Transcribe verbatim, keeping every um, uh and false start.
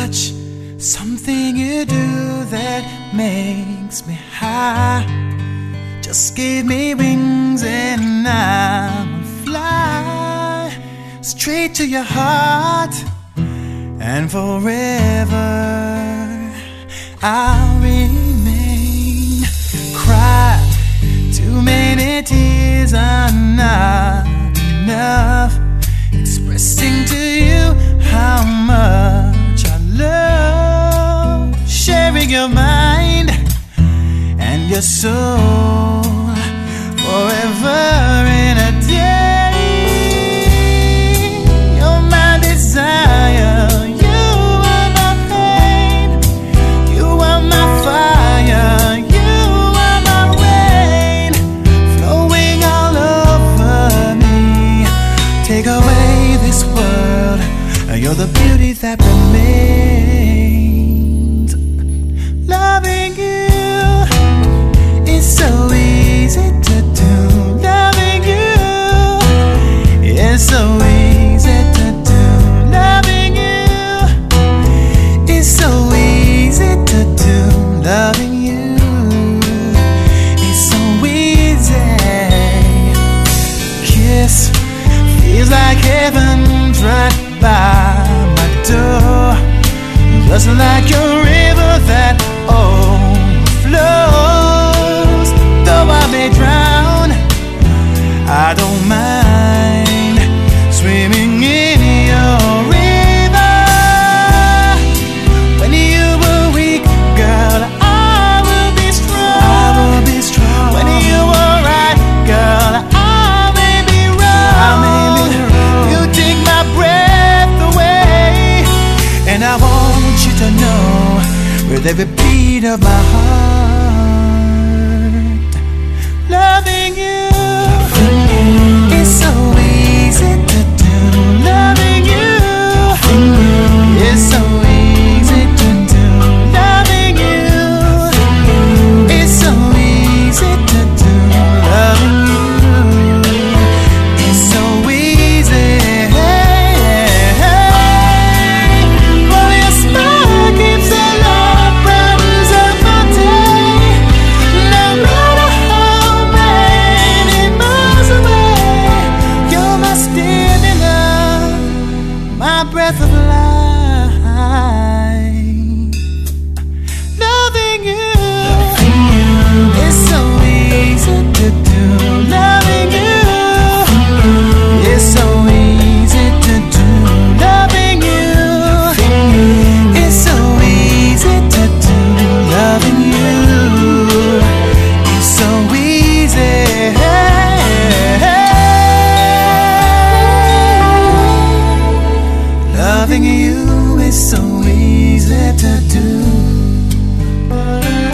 touch, something you do that makes me high. Just give me wings and I'll fly straight to your heart, and forever I'll remain. Cry, too many tears are not enough, expressing to you how much I love. Sharing your mind and your soul forever in a day. You're my desire, you are my pain, you are my fire, you are my rain, flowing all over me. Take away this world, you're the beauty that remains. Loving you is so easy to do. Loving you is so easy to do. Loving you is so easy to do. Loving you is so easy. Kiss feels like heaven right by my door, just like a river that overflows. Though I may drown, I don't mind swimming in your river. When you were weak, girl, I will be strong. I will be strong. When you were right, girl, I may be wrong. I may be wrong. You take my breath away, and I want you to know, with every beat of my heart, loving you is so easy to do. Loving you is so easy to do. Loving you is so easy to do. Loving you is so easy. For your smile keeps the love burns up my day. No matter how many miles away, you're my standing love, my breath of life. Loving you is so easy to do. Loving you is so easy to do. Loving you is so easy to do. Loving you is so easy. Loving you is so easy to do.